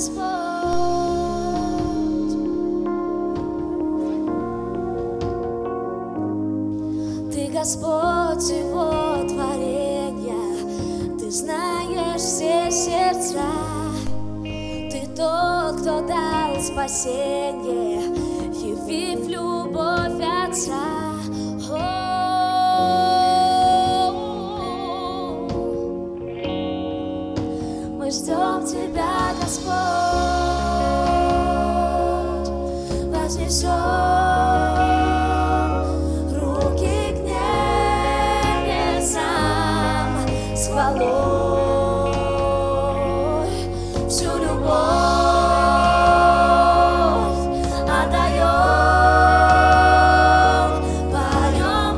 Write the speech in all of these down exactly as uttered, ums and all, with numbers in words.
Господь. Ты Господь всего творения, Ты знаешь все сердца. Ты тот, кто дал спасение, явив любовь Отца. Мы ждем Тебя, Господь, вознесем руки к небесам с хвалой, всю любовь отдаем, поем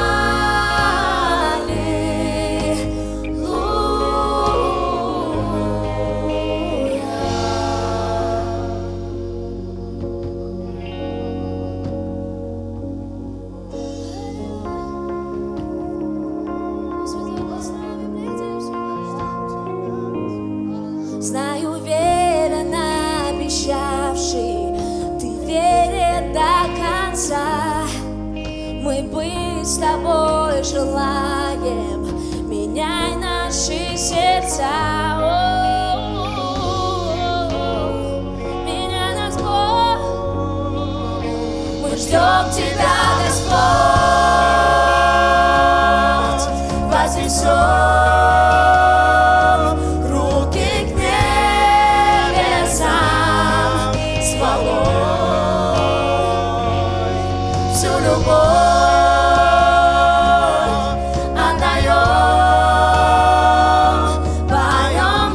Знаю, уверенно обещавший, Ты верен до конца. Мы быть с Тобой желаем, меняй наши сердца. Меняй нас, Бог. Мы ждем Тебя, Господь, вознесем всю любовь отдаем, поем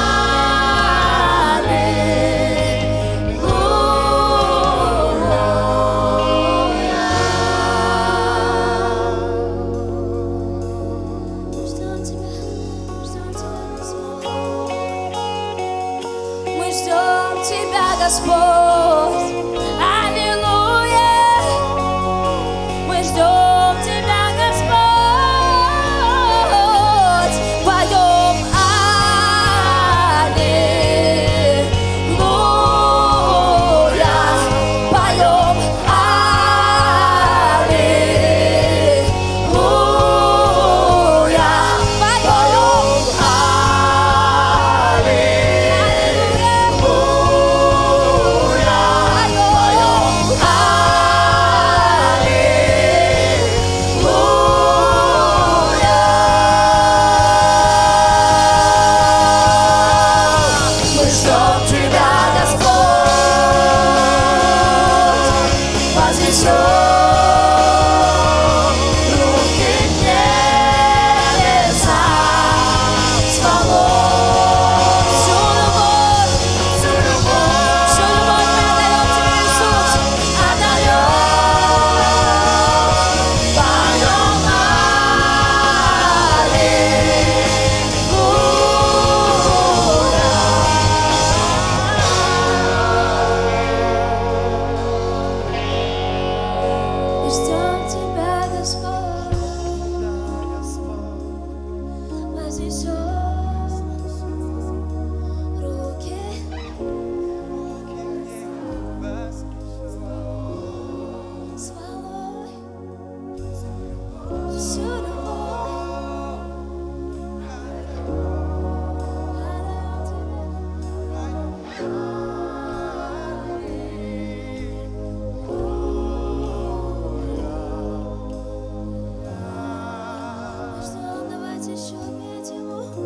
аллилуйя. Ждем Тебя, ждем Тебя, Господь. Мы ждем Тебя, Господь. Давайте еще петь Ему.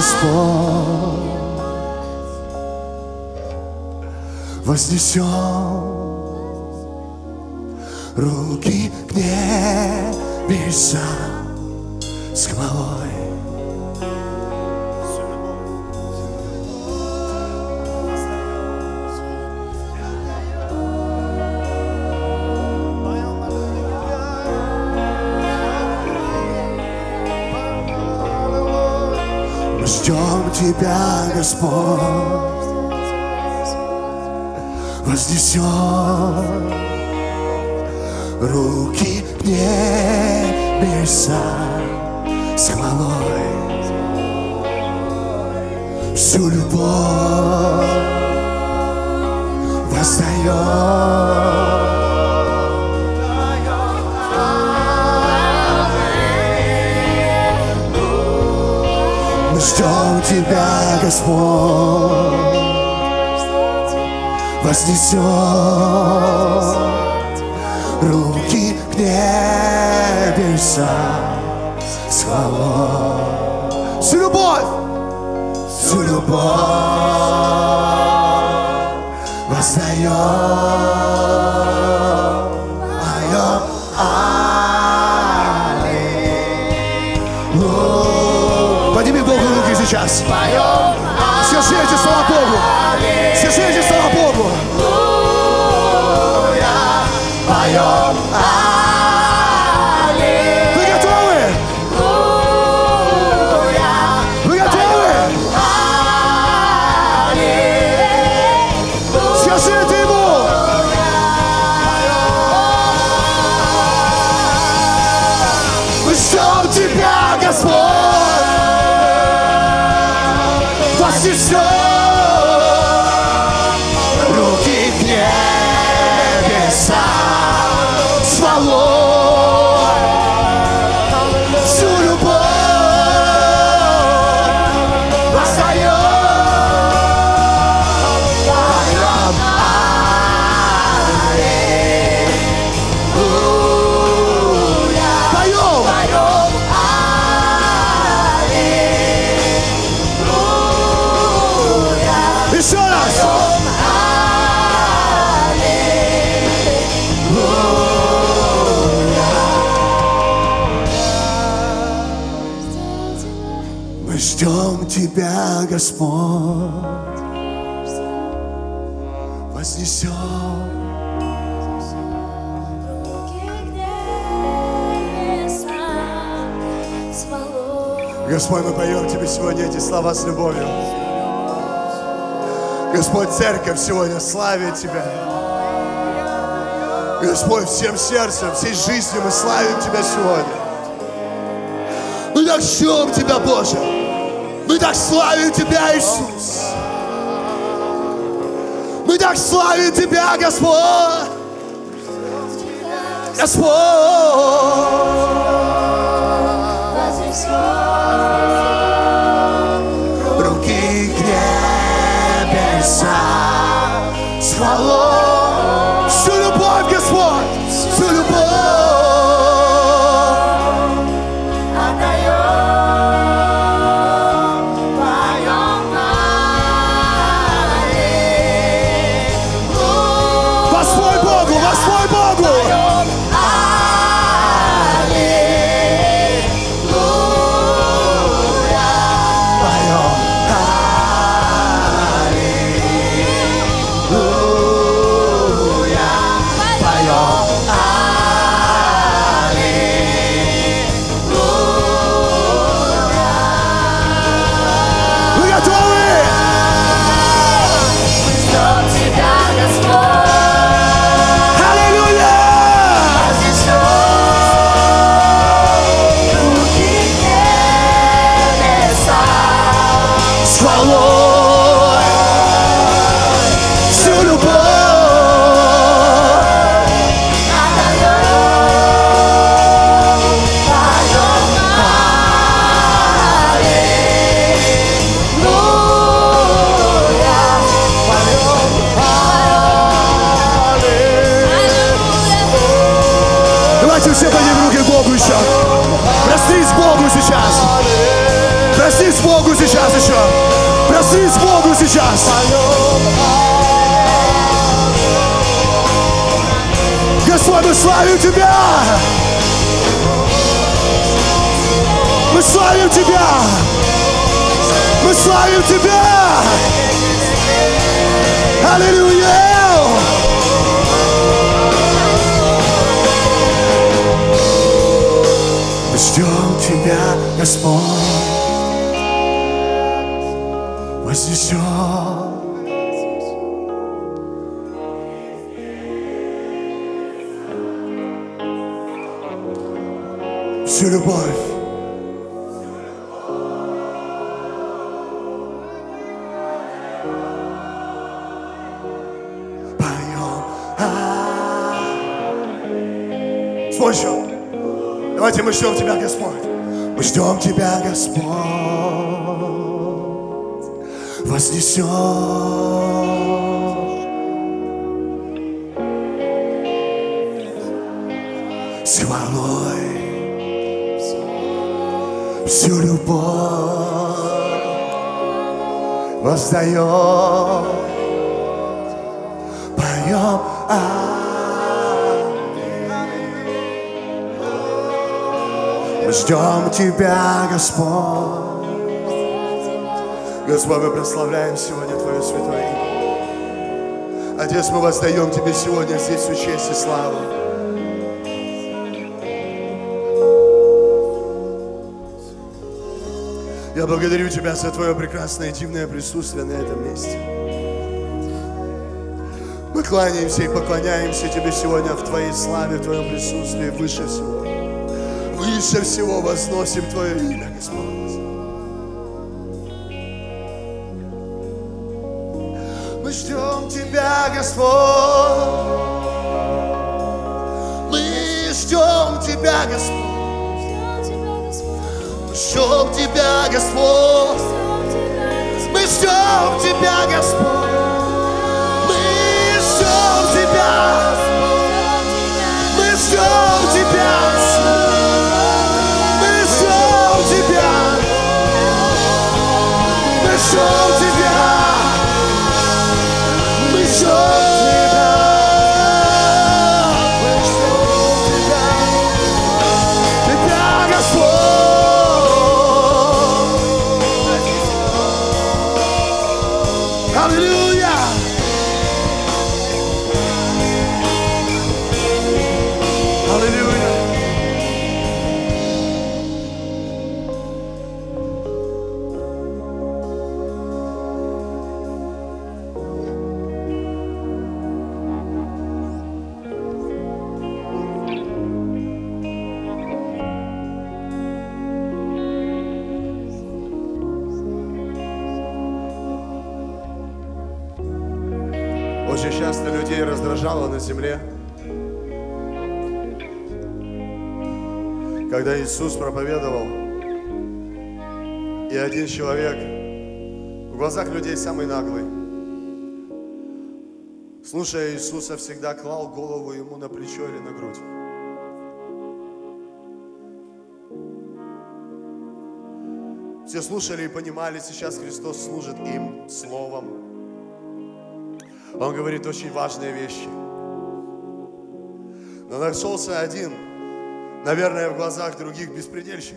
Господь. Вознесем руки к небесам с хвалой. Мы ждем Тебя, Господь. Вознесем руки к небесам с хвалой. Всю любовь воздаем. Мы ждем Тебя, Господь. Вознесем руки к небесам с хвалой. Всю любовь, всю любовь воздаем, поем аллилуйя. Подними Богу руки сейчас. Скажи эти слова Богу. Скажи эти слова Богу. Поем аллилуйя. Вы готовы? Вы готовы? Скажи это ему. Мы ждем Тебя, Господь. Вознесем руки к небесам с хвалой. Всю любовь воздаем, поем аллилуйя. Поем, поем аллилуйя. Еще раз. Мы ждем Тебя, Господь. Вознесем руки к небесам с хвалой. Господь, мы поем Тебе сегодня эти слова с любовью. Господь, церковь сегодня славит Тебя. Господь, всем сердцем, всей жизнью мы славим Тебя сегодня. Мы так ждем Тебя, Боже. Мы так славим Тебя, Иисус. Мы так славим Тебя, Господь. Господь. Руки к небесам с хвалой. Всю любовь, Господь, всю любовь. Воспой Богу, воспой Богу. Все поднимем руки к Богу еще. Простись Богу сейчас. Проснись Богу сейчас еще. Проснись Богу сейчас. Господь, мы славим Тебя. Мы славим Тебя. Мы славим Тебя. Аллилуйя. Мы ждем Тебя, Господь. Вознесем. Всю любовь. Спой. Давайте мы ждем Тебя, Господь. Мы ждем Тебя, Господь. Вознесем с хвалой всю любовь воздаем, поем. Мы ждем Тебя, Господь. Господь, мы прославляем сегодня Твое святое имя. Отец, мы воздаем Тебе сегодня здесь всю честь и славу. Я благодарю Тебя за Твое прекрасное и дивное присутствие на этом месте. Мы кланяемся и поклоняемся Тебе сегодня в Твоей славе, в Твоем присутствии, выше всего. Выше всего возносим Твое имя, Господь. Мы ждем Тебя, Господь. Мы ждем Тебя, Господь. Мы ждем Тебя, Господь. Мы ждем Тебя, Господь. Мы ждем Тебя. Мы ждем Тебя. Мы ждем Тебя, мы ждем Тебя, мы ждем Тебя, Тебя, Господь. Аллилуйя. Аллилуйя. Очень часто людей раздражало на земле, когда Иисус проповедовал, и один человек, в глазах людей самый наглый, слушая Иисуса, всегда клал голову ему на плечо или на грудь. Все слушали и понимали, сейчас Христос служит им словом. Он говорит очень важные вещи. Но нашелся один, наверное, в глазах других беспредельщик,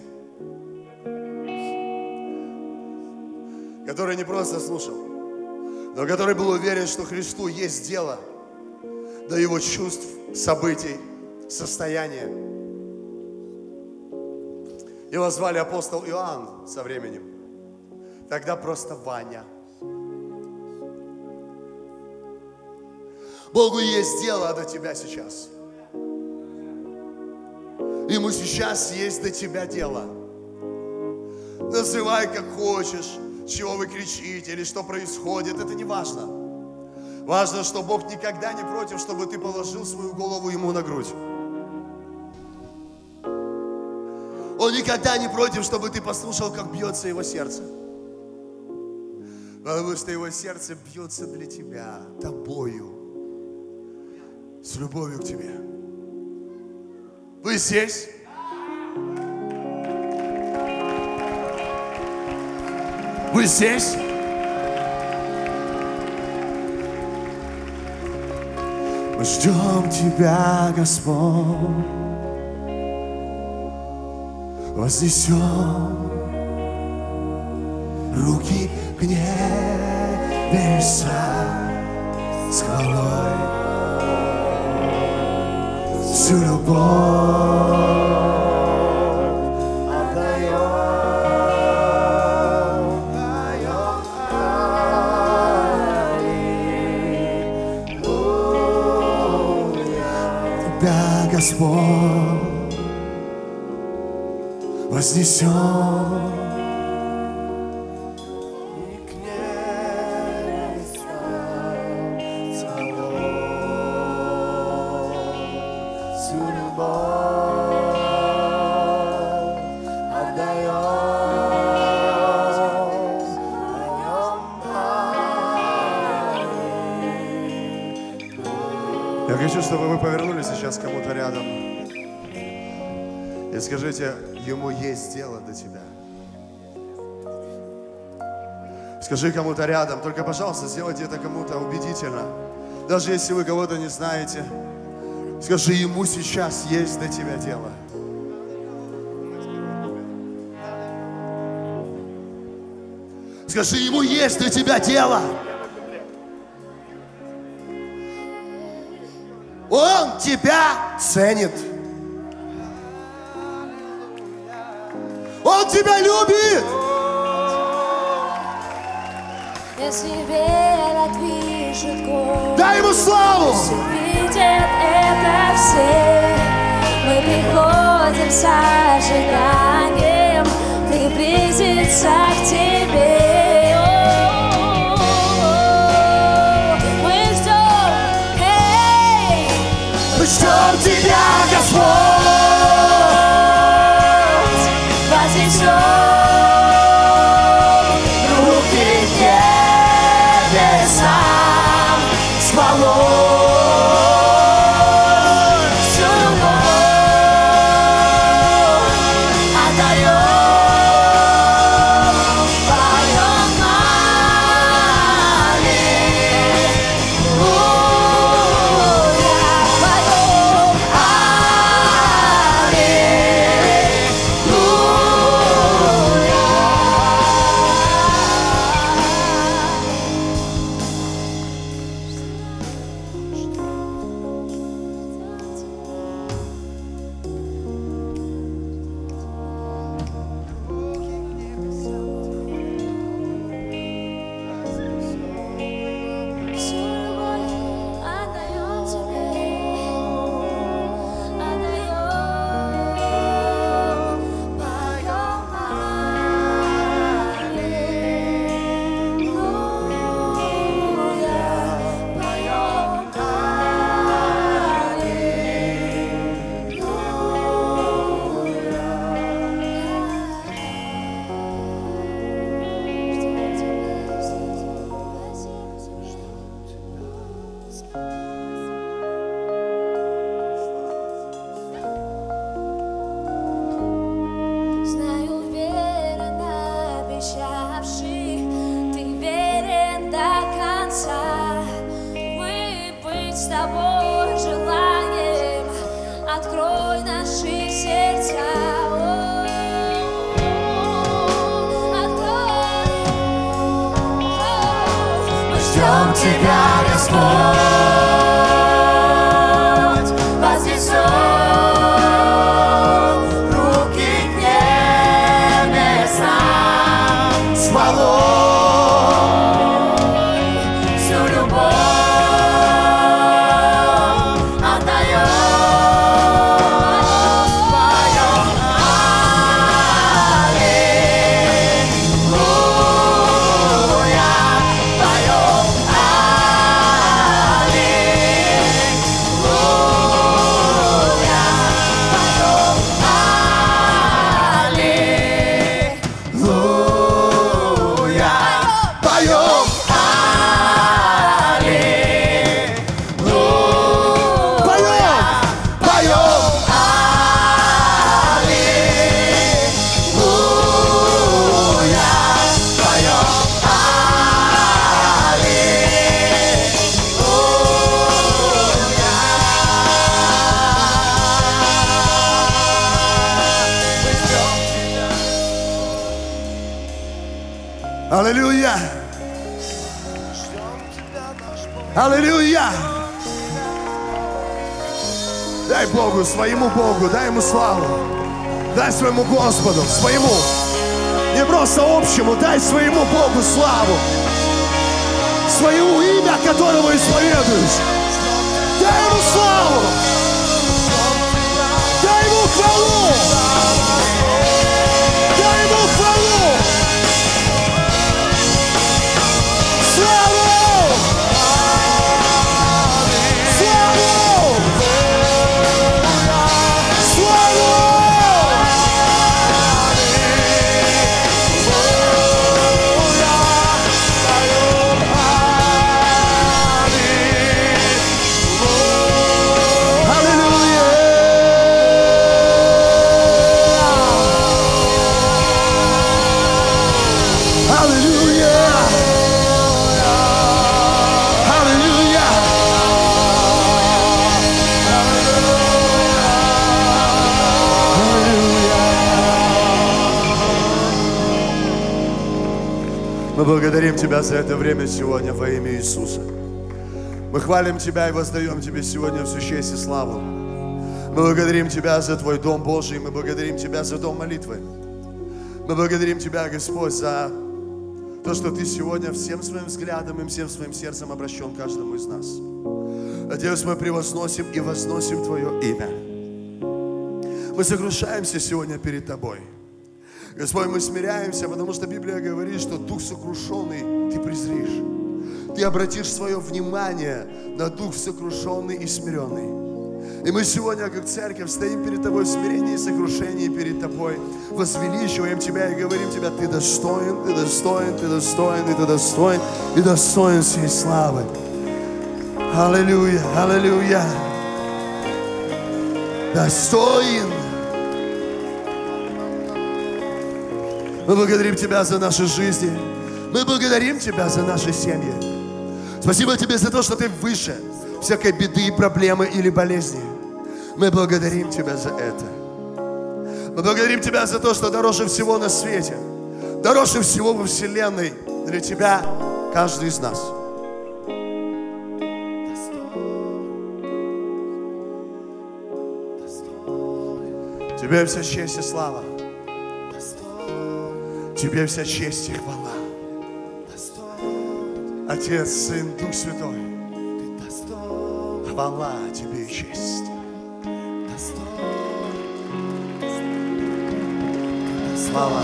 который не просто слушал, но который был уверен, что Христу есть дело до его чувств, событий, состояния. Его звали апостол Иоанн со временем. Тогда просто Ваня. Богу есть дело до тебя сейчас. Ему сейчас есть до тебя дело. Называй как хочешь, чего вы кричите или что происходит, это не важно. Важно, что Бог никогда не против, чтобы ты положил свою голову ему на грудь. Он никогда не против, чтобы ты послушал, как бьется его сердце. Потому что его сердце бьется для тебя, тобою, с любовью к тебе. Вы здесь? Вы здесь? Мы ждем Тебя, Господь. Вознесем руки к небесам с хвалой, всю любовь отдаем, отдаем. Аллилуйя. Тебя, Господь, вознесем. Я хочу, чтобы вы повернулись сейчас к кому-то рядом и скажите, ему есть дело до тебя. Скажи кому-то рядом, только, пожалуйста, сделайте это кому-то убедительно. Даже если вы кого-то не знаете, скажи, ему сейчас есть до тебя дело. Скажи, ему есть до тебя дело. Он тебя ценит. Он тебя любит. Если вера движет горы, Дай ему славу. видят это все. Мы приходим с ожиданием приблизиться к тебе. Ждем Тебя, Господь, вознесем руки к небесам с хвалой, всю любовь отдаем, поем открой наши сердца. Ждем Тебя, Господь, вознесем руки к небесам с хвалой, всю любовь отдаем, поем аллилуйя, поем аллилуйя. Аллилуйя! Аллилуйя! Дай Богу, своему Богу, дай Ему славу. Дай своему Господу, своему. Не просто общему, дай своему Богу славу. Своему имя, которого исповедуешь. Дай Ему славу. Дай Ему хвалу. Дай Ему хвалу. Славу! Славу! Славу! Мы благодарим Тебя за это время сегодня во имя Иисуса. Мы хвалим Тебя и воздаем Тебе сегодня всю честь и славу. Мы благодарим Тебя за Твой Дом Божий, мы благодарим Тебя за Дом молитвы. Мы благодарим Тебя, Господь, за то, что Ты сегодня всем своим взглядом и всем своим сердцем обращен к каждому из нас. Отец, мы превозносим и возносим Твое имя. Мы сокрушаемся сегодня перед Тобой. Господь, мы смиряемся, потому что Библия говорит, что дух сокрушенный Ты презришь. Ты обратишь свое внимание на дух сокрушенный и смиренный. И мы сегодня, как церковь, стоим перед Тобой в смирении и сокрушении перед Тобой, возвеличиваем Тебя и говорим Тебе: Ты достоин, Ты достоин, Ты достоин, и Ты достоин, и достоин всей славы. Аллилуйя, аллилуйя. Достоин. Мы благодарим Тебя за наши жизни. Мы благодарим Тебя за наши семьи. Спасибо Тебе за то, что Ты выше всякой беды, проблемы или болезни. Мы благодарим Тебя за это. Мы благодарим Тебя за то, что дороже всего на свете, дороже всего во вселенной для Тебя каждый из нас. Тебе вся честь и слава. Тебе вся честь и хвала. Отец, Сын, Дух Святой. Хвала Тебе и честь. Слава.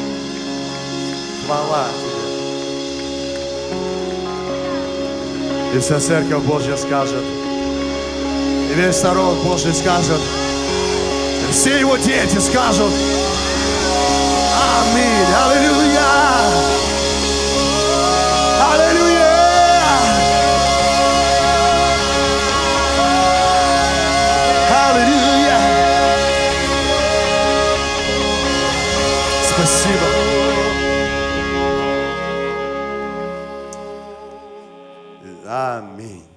Хвала Тебе. И вся Церковь Божья скажет, и весь народ Божий скажет, и все Его дети скажут: Аминь. Аллилуйя. Аллилуйя. Аллилуйя. Спасибо. Аминь.